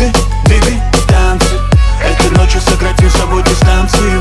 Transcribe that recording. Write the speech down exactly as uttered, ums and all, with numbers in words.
Двигай, двигай танцы. Этой ночью сократим с собой дистанции.